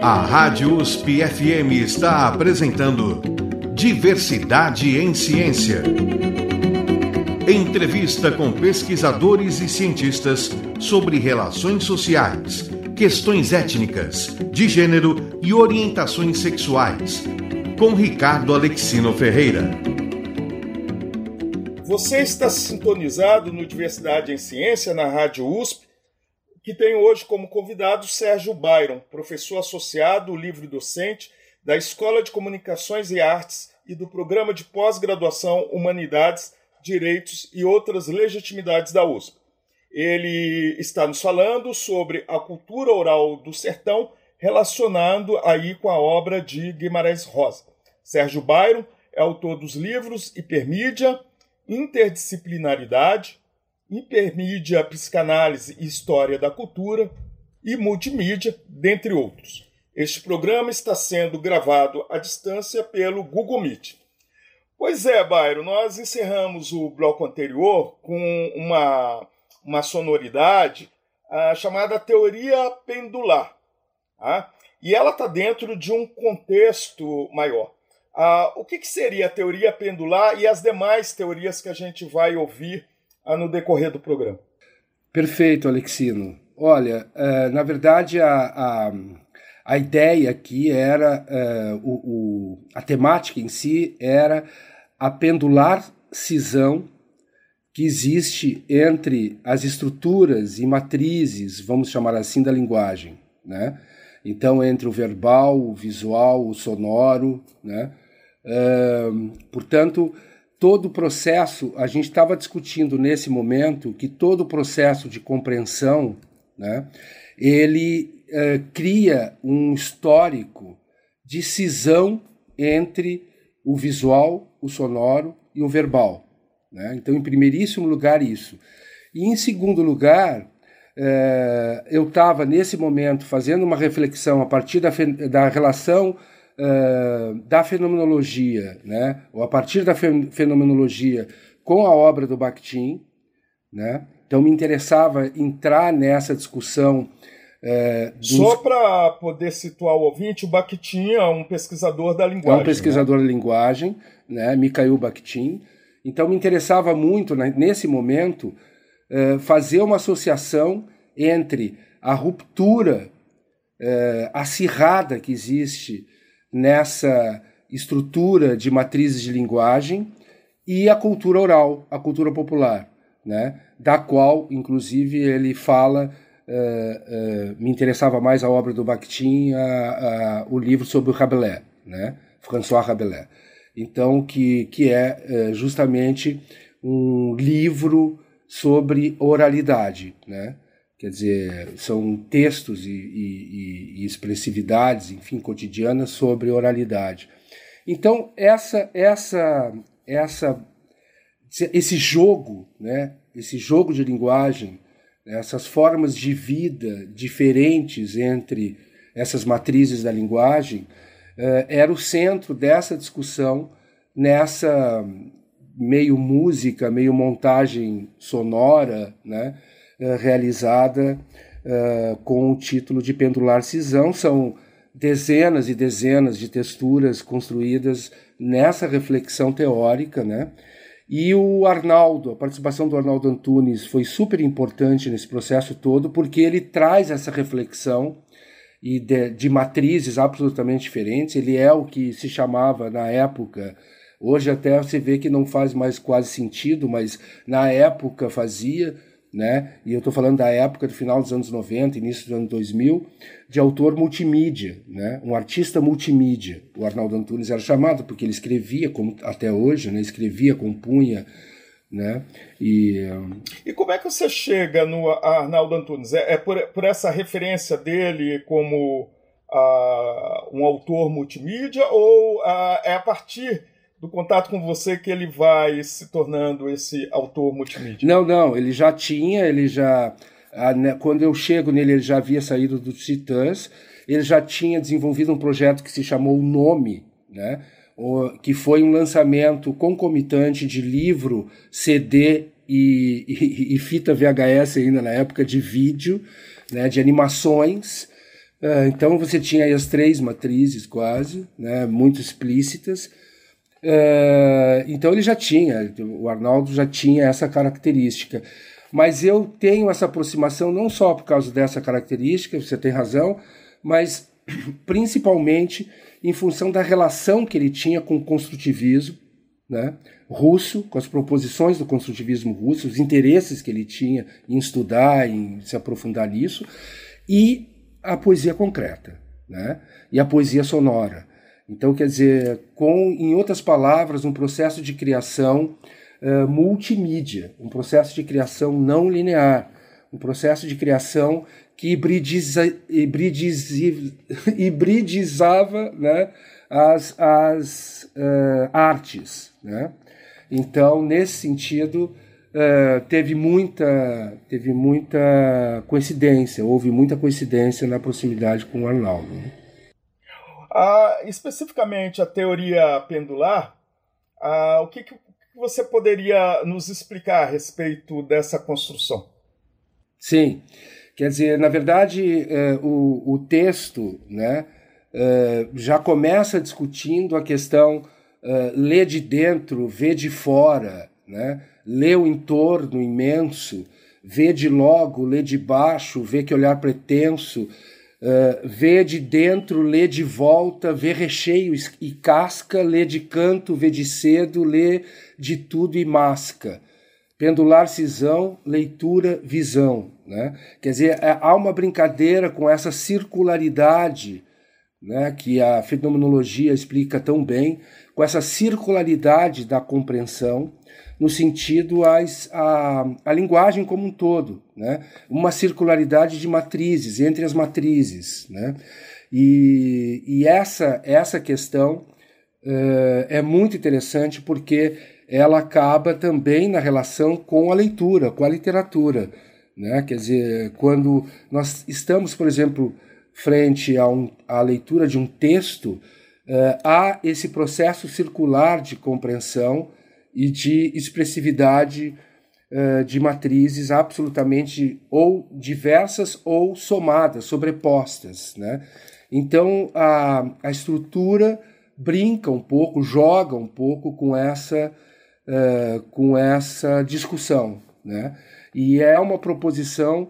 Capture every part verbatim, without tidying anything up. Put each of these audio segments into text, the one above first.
A Rádio U S P F M está apresentando Diversidade em Ciência. Entrevista com pesquisadores e cientistas sobre relações sociais, questões étnicas, de gênero e orientações sexuais. Com Ricardo Alexino Ferreira. Você está sintonizado no Diversidade em Ciência, na Rádio U S P, que tem hoje como convidado Sérgio Byron, professor associado, livre-docente da Escola de Comunicações e Artes e do Programa de Pós-Graduação Humanidades, Direitos e Outras Legitimidades da U S P. Ele está nos falando sobre a cultura oral do sertão, relacionando aí com a obra de Guimarães Rosa. Sérgio Byron é autor dos livros Hipermídia, Interdisciplinaridade, Hipermídia, Psicanálise e História da Cultura e Multimídia, dentre outros. Este programa está sendo gravado à distância pelo Google Meet. Pois é, Byron, nós encerramos o bloco anterior com uma, uma sonoridade ah, chamada teoria pendular. Tá? E ela está dentro de um contexto maior. Ah, o que, que seria a teoria pendular e as demais teorias que a gente vai ouvir ah, no decorrer do programa? Perfeito, Alexino. Olha, uh, na verdade, a, a, a ideia aqui era, uh, o, o, a temática em si era a pendular cisão que existe entre as estruturas e matrizes, vamos chamar assim, da linguagem, né? Então, entre o verbal, o visual, o sonoro, né? Uh, portanto, todo o processo, a gente estava discutindo nesse momento que todo o processo de compreensão, né, ele uh, cria um histórico de cisão entre o visual, o sonoro e o verbal. Né? Então, em primeiríssimo lugar, isso. E em segundo lugar, uh, eu estava nesse momento fazendo uma reflexão a partir da, da relação Uh, da fenomenologia, né, ou a partir da fenomenologia com a obra do Bakhtin, né, então me interessava entrar nessa discussão. Uh, dos... Só para poder situar o ouvinte, o Bakhtin é um pesquisador da linguagem. É um pesquisador, né, da linguagem, né, Mikhail Bakhtin. Então me interessava muito, né, nesse momento, uh, fazer uma associação entre a ruptura uh, acirrada que existe nessa estrutura de matrizes de linguagem e a cultura oral, a cultura popular, né? Da qual, inclusive, ele fala, uh, uh, me interessava mais a obra do Bakhtin, a, a, o livro sobre o Rabelais, né? François Rabelais. Então, que, que é uh, justamente um livro sobre oralidade, né? Quer dizer, são textos e, e, e expressividades, enfim, cotidianas sobre oralidade. Então, essa, essa, essa, esse jogo, né, esse jogo de linguagem, essas formas de vida diferentes entre essas matrizes da linguagem, eh, era o centro dessa discussão nessa meio música, meio montagem sonora, né, realizada uh, com o título de Pendular Cisão. São dezenas e dezenas de texturas construídas nessa reflexão teórica, né? E o Arnaldo, a participação do Arnaldo Antunes foi super importante nesse processo todo, porque ele traz essa reflexão e de, de matrizes absolutamente diferentes. Ele é o que se chamava na época, hoje até você vê que não faz mais quase sentido, mas na época fazia, né? E eu estou falando da época do final dos anos noventa, início dos anos dois mil, de autor multimídia, né? Um artista multimídia. O Arnaldo Antunes era chamado porque ele escrevia, como até hoje, né? Escrevia, compunha, né? E, e como é que você chega no Arnaldo Antunes? É, é por, por essa referência dele como uh, um autor multimídia ou uh, é a partir do contato com você que ele vai se tornando esse autor multimídia? Não, não, ele já tinha, ele já, a, né, quando eu chego nele, ele já havia saído dos Titãs, ele já tinha desenvolvido um projeto que se chamou O Nome, né, o, que foi um lançamento concomitante de livro, C D e, e, e fita V H S ainda na época de vídeo, né, de animações, Uh, então você tinha aí as três matrizes quase, né, muito explícitas. Uh, então ele já tinha, o Arnaldo já tinha essa característica. Mas eu tenho essa aproximação não só por causa dessa característica, você tem razão, mas principalmente em função da relação que ele tinha com o construtivismo, né, russo, com as proposições do construtivismo russo, os interesses que ele tinha em estudar, em se aprofundar nisso, e a poesia concreta, né, e a poesia sonora. Então, quer dizer, com, em outras palavras, um processo de criação uh, multimídia, um processo de criação não linear, um processo de criação que hibridiza, hibridiz, hibridizava, né, as, as uh, artes, né? Então, nesse sentido, uh, teve muita, teve muita coincidência, houve muita coincidência na proximidade com o Arnaldo, né? Ah, especificamente a teoria pendular, ah, o que, que você poderia nos explicar a respeito dessa construção? Sim, quer dizer, na verdade, eh, o, o texto, né, eh, já começa discutindo a questão eh, lê de dentro, vê de fora, né, lê o entorno imenso, vê de logo, lê de baixo, vê que olhar pretenso, Uh, vê de dentro, lê de volta, vê recheio e casca, lê de canto, vê de cedo, lê de tudo e masca. Pendular cisão, leitura, visão. Né? Quer dizer, há uma brincadeira com essa circularidade, né, que a fenomenologia explica tão bem, com essa circularidade da compreensão, no sentido as, a, a linguagem como um todo, né? Uma circularidade de matrizes, entre as matrizes, né? E, e essa, essa questão uh, é muito interessante porque ela acaba também na relação com a leitura, com a literatura, né? Quer dizer, quando nós estamos, por exemplo, frente a, um, a leitura de um texto, uh, há esse processo circular de compreensão e de expressividade uh, de matrizes absolutamente ou diversas ou somadas, sobrepostas, né? Então a, a estrutura brinca um pouco, joga um pouco com essa, uh, com essa discussão, né? E é uma proposição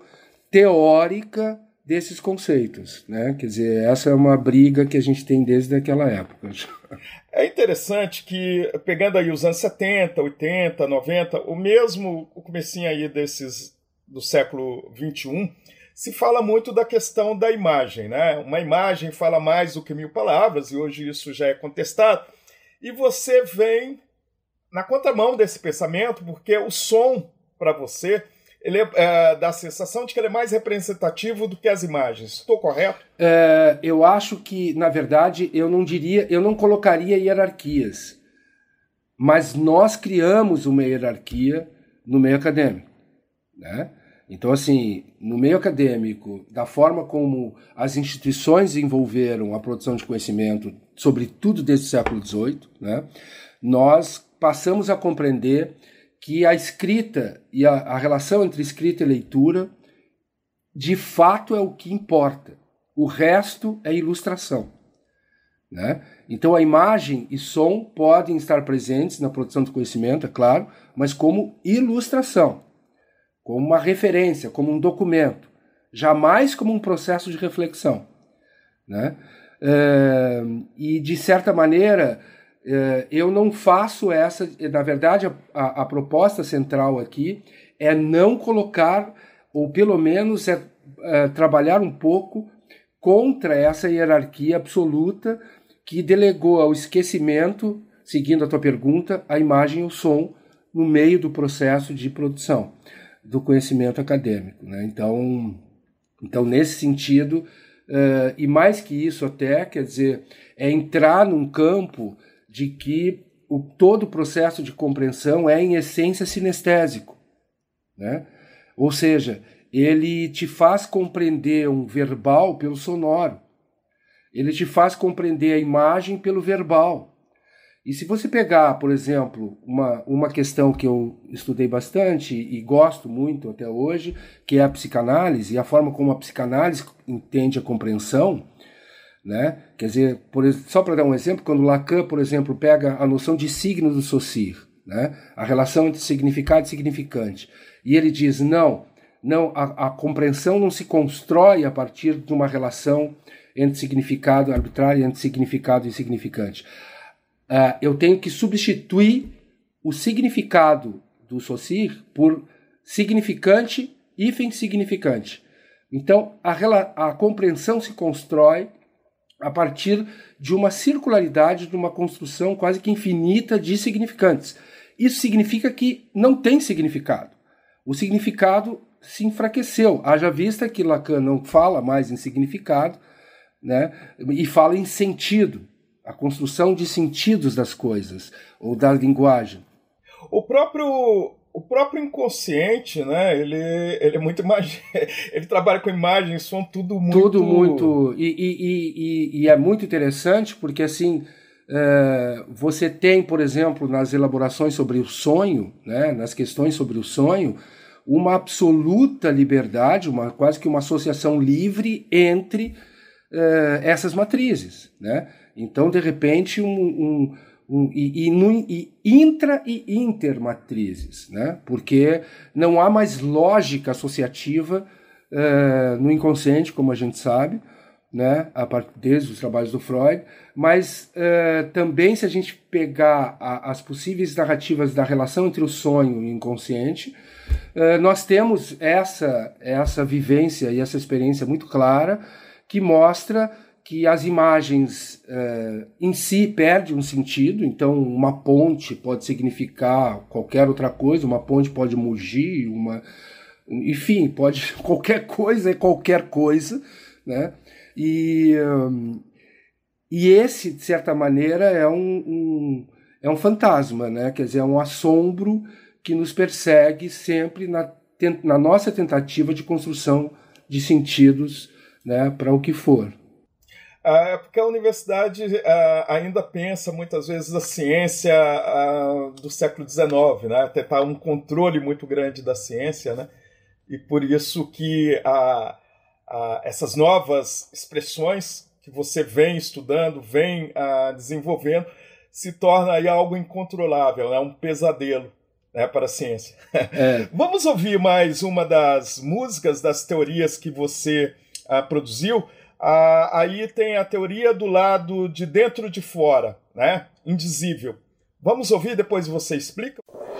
teórica desses conceitos, né? Quer dizer, essa é uma briga que a gente tem desde aquela época. É interessante que, pegando aí os anos setenta, oitenta, noventa, o mesmo o comecinho aí desses do século vinte e um, se fala muito da questão da imagem, né? Uma imagem fala mais do que mil palavras, e hoje isso já é contestado. E você vem na contramão desse pensamento, porque o som, para você, ele é, é, dá a sensação de que ele é mais representativo do que as imagens. Estou correto? É, eu acho que, na verdade, eu não diria, eu não colocaria hierarquias, mas nós criamos uma hierarquia no meio acadêmico, né? Então, assim, no meio acadêmico, da forma como as instituições envolveram a produção de conhecimento, sobretudo desde o século dezoito, né, nós passamos a compreender que a escrita e a, a relação entre escrita e leitura, de fato, é o que importa. O resto é ilustração, né? Então, a imagem e som podem estar presentes na produção do conhecimento, é claro, mas como ilustração, como uma referência, como um documento, jamais como um processo de reflexão, né? É, e, de certa maneira, eu não faço essa... Na verdade, a, a proposta central aqui é não colocar, ou pelo menos é, é, trabalhar um pouco contra essa hierarquia absoluta que delegou ao esquecimento, seguindo a tua pergunta, a imagem e o som no meio do processo de produção do conhecimento acadêmico, né? Então, então, nesse sentido, uh, e mais que isso até, quer dizer, é entrar num campo de que o, todo o processo de compreensão é, em essência, sinestésico, né? Ou seja, ele te faz compreender um verbal pelo sonoro, ele te faz compreender a imagem pelo verbal. E se você pegar, por exemplo, uma, uma questão que eu estudei bastante e gosto muito até hoje, que é a psicanálise, e a forma como a psicanálise entende a compreensão, né? Quer dizer, por, só para dar um exemplo, quando Lacan, por exemplo, pega a noção de signo do Saussure, né? A relação entre significado e significante, e ele diz, não, não a, a compreensão não se constrói a partir de uma relação entre significado arbitrário, entre significado e significante. Uh, eu tenho que substituir o significado do Saussure por significante hífen significante. Então, a, a compreensão se constrói a partir de uma circularidade, de uma construção quase que infinita de significantes. Isso significa que não tem significado. O significado se enfraqueceu. Haja vista que Lacan não fala mais em significado, né, e fala em sentido. A construção de sentidos das coisas, ou da linguagem. O próprio, o próprio inconsciente, né, ele, ele é muito imag... ele trabalha com imagem, som, tudo muito... Tudo muito... E, e, e, e é muito interessante porque, assim, é, você tem, por exemplo, nas elaborações sobre o sonho, né, nas questões sobre o sonho, uma absoluta liberdade, uma, quase que uma associação livre entre é, essas matrizes, né? Então, de repente, um, um, um, e, e, no, e intra e intermatrizes, né? Porque não há mais lógica associativa uh, no inconsciente, como a gente sabe, né? A partir desde os trabalhos do Freud, mas uh, também se a gente pegar a, as possíveis narrativas da relação entre o sonho e o inconsciente, uh, nós temos essa, essa vivência e essa experiência muito clara que mostra que as imagens uh, em si perdem um sentido, então uma ponte pode significar qualquer outra coisa, uma ponte pode mugir, uma, enfim, pode qualquer coisa é qualquer coisa, né? E, um, e esse, de certa maneira, é um, um, é um fantasma, né? Quer dizer, é um assombro que nos persegue sempre na, na nossa tentativa de construção de sentidos, né, para o que for. É porque a universidade uh, ainda pensa muitas vezes a ciência uh, do século dezenove, né? Tentar um controle muito grande da ciência, né? E por isso que uh, uh, essas novas expressões que você vem estudando, vem uh, desenvolvendo, se torna aí algo incontrolável, né? Um pesadelo, né, para a ciência. É. Vamos ouvir mais uma das músicas, das teorias que você uh, produziu. Ah, aí tem a teoria do lado de dentro de fora, né? Indizível. Vamos ouvir, depois você explica?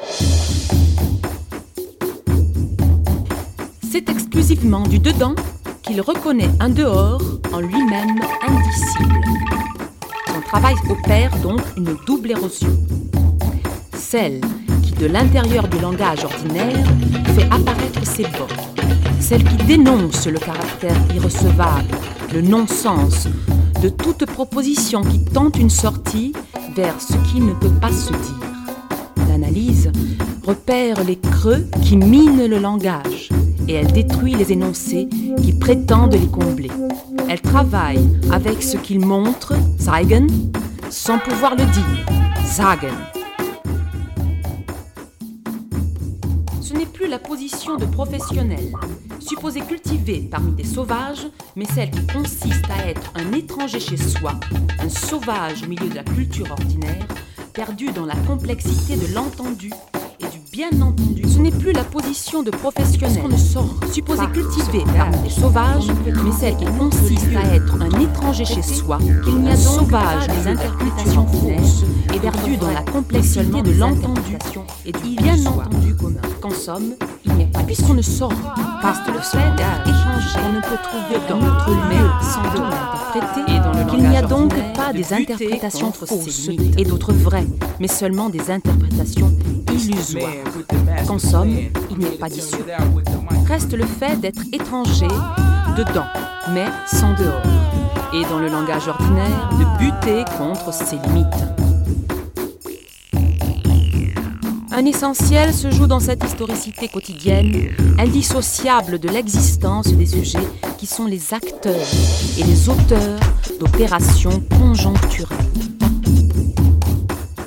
C'est exclusivement du dedans qu'il reconnaît un dehors en lui-même indicible. Son travail opère donc une double érosion. Celle qui, de l'intérieur du langage ordinaire, fait apparaître ses bords. Celle qui dénonce le caractère irrecevable, le non-sens de toute proposition qui tente une sortie vers ce qui ne peut pas se dire. L'analyse repère les creux qui minent le langage et elle détruit les énoncés qui prétendent les combler. Elle travaille avec ce qu'il montre, zeigen, sans pouvoir le dire, sagen. Ce n'est plus la position de professionnel, supposée cultivée parmi des sauvages, mais celle qui consiste à être un étranger chez soi, un sauvage au milieu de la culture ordinaire, perdu dans la complexité de l'entendu et du bien entendu. Ce n'est plus la position de professionnel, supposée cultivée parmi des sauvages, mais celle qui consiste à être un étranger chez soi, qu'il n'y a donc sauvage des interprétations fausses et perdu dans la complexité de l'entendu et du bien entendu commun. Qu'en somme, il n'y a pas, puisqu'on ne sort pas le fait d'échanger, on ne peut trouver dans notre lieu sans doute interpréter, qu'il n'y a donc pas des interprétations fausses et d'autres vraies, mais seulement des interprétations illusoires. Qu'en somme, il n'y a pas d'issue. Reste le fait d'être étranger dedans, mais sans dehors, et dans le langage ordinaire, de buter contre ses limites. Un essentiel se joue dans cette historicité quotidienne, indissociable de l'existence des sujets qui sont les acteurs et les auteurs d'opérations conjoncturelles.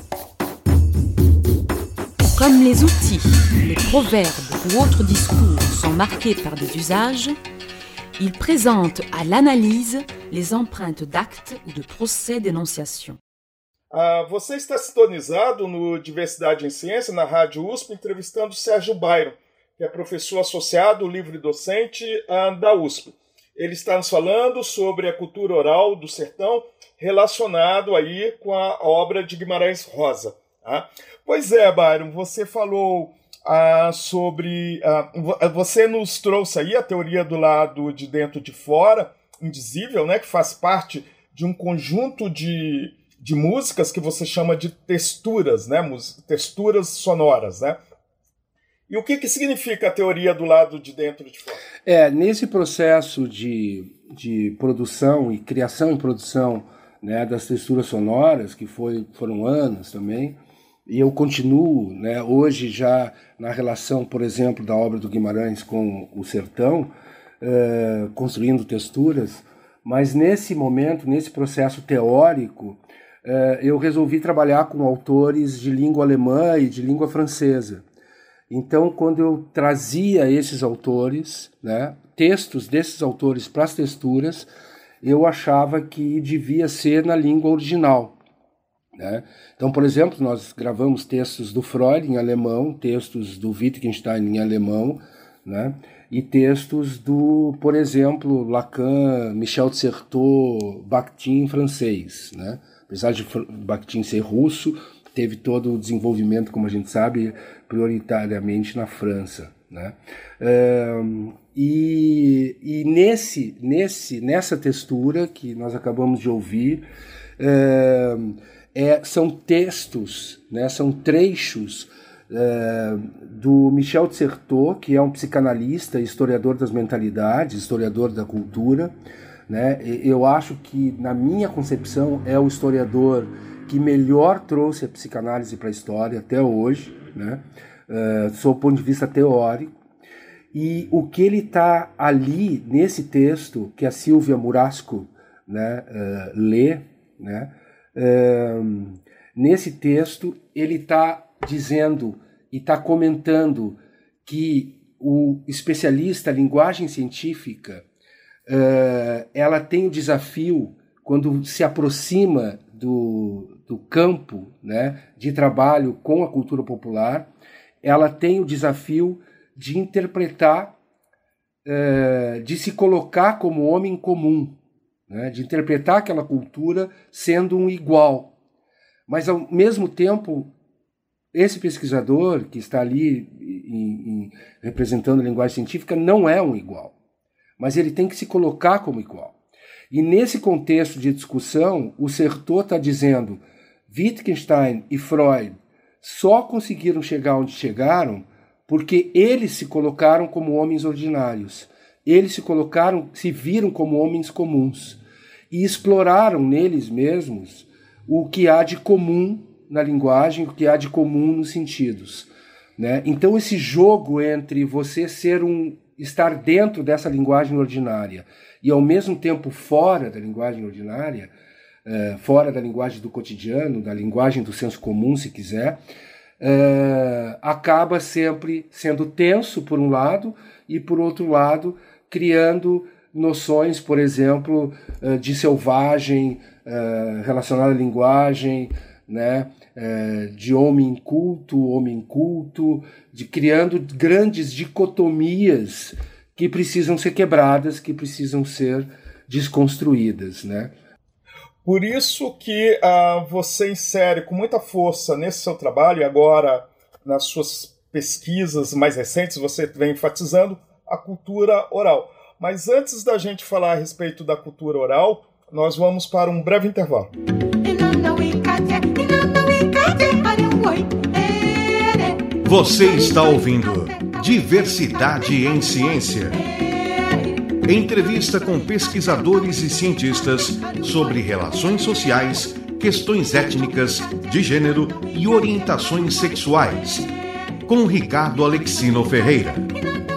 Comme les outils, les proverbes ou autres discours sont marqués par des usages, il présente à l'analyse les empreintes d'actes ou de procès d'énonciation. Ah, você está sintonizado no Diversidade em Ciência, na Rádio U S P, entrevistando Sérgio Byron, que é professor associado, livre-docente ah, da U S P. Ele está nos falando sobre a cultura oral do sertão, relacionado aí com a obra de Guimarães Rosa. Tá? Pois é, Byron, você falou ah, sobre... Ah, você nos trouxe aí a teoria do lado de dentro de fora, indizível, né, que faz parte de um conjunto de, de músicas que você chama de texturas, né, texturas sonoras, né? E o que, que significa a teoria do lado de dentro de fora? É, nesse processo de, de produção e criação e produção, né, das texturas sonoras, que foi, foram anos também, e eu continuo, né, hoje já na relação, por exemplo, da obra do Guimarães com o sertão, uh, construindo texturas, mas nesse momento, nesse processo teórico, uh, eu resolvi trabalhar com autores de língua alemã e de língua francesa. Então, quando eu trazia esses autores, né, textos desses autores para as texturas, eu achava que devia ser na língua original. Né? Então, por exemplo, nós gravamos textos do Freud em alemão, textos do Wittgenstein em alemão, né, e textos do, por exemplo, Lacan, Michel de Certeau, Bakhtin em francês. Né? Apesar de Bakhtin ser russo, teve todo o desenvolvimento, como a gente sabe, prioritariamente na França. Né? Um, e e nesse, nesse, nessa textura que nós acabamos de ouvir, um, é, são textos, né, são trechos um, do Michel de Certeau, que é um psicanalista, historiador das mentalidades, historiador da cultura. Né? Eu acho que, na minha concepção, é o historiador que melhor trouxe a psicanálise para a história até hoje, né? Uh, sob o ponto de vista teórico. E o que ele está ali, nesse texto, que a Silvia Murasco, né, uh, lê, né, uh, nesse texto, ele está dizendo e está comentando que o especialista, a linguagem científica, uh, ela tem o desafio, quando se aproxima do, do campo, né, de trabalho com a cultura popular, ela tem o desafio de interpretar, uh, de se colocar como homem comum, né, de interpretar aquela cultura sendo um igual. Mas, ao mesmo tempo, esse pesquisador que está ali em, em, representando a linguagem científica não é um igual, mas ele tem que se colocar como igual. E nesse contexto de discussão, o Certeau está dizendo Wittgenstein e Freud só conseguiram chegar onde chegaram porque eles se colocaram como homens ordinários. Eles se colocaram, se viram como homens comuns e exploraram neles mesmos o que há de comum na linguagem, o que há de comum nos sentidos. Né? Então esse jogo entre você ser um, estar dentro dessa linguagem ordinária e ao mesmo tempo fora da linguagem ordinária, uh, fora da linguagem do cotidiano, da linguagem do senso comum, se quiser, uh, acaba sempre sendo tenso por um lado e por outro lado criando noções, por exemplo, uh, de selvagem uh, relacionada à linguagem, né, uh, de homem culto, homem culto, de criando grandes dicotomias que precisam ser quebradas, que precisam ser desconstruídas, né? Por isso que uh, você insere com muita força nesse seu trabalho, e agora nas suas pesquisas mais recentes você vem enfatizando a cultura oral. Mas antes da gente falar a respeito da cultura oral, nós vamos para um breve intervalo. Você está ouvindo Diversidade em Ciência. Entrevista com pesquisadores e cientistas sobre relações sociais, questões étnicas, de gênero e orientações sexuais. Com Ricardo Alexino Ferreira.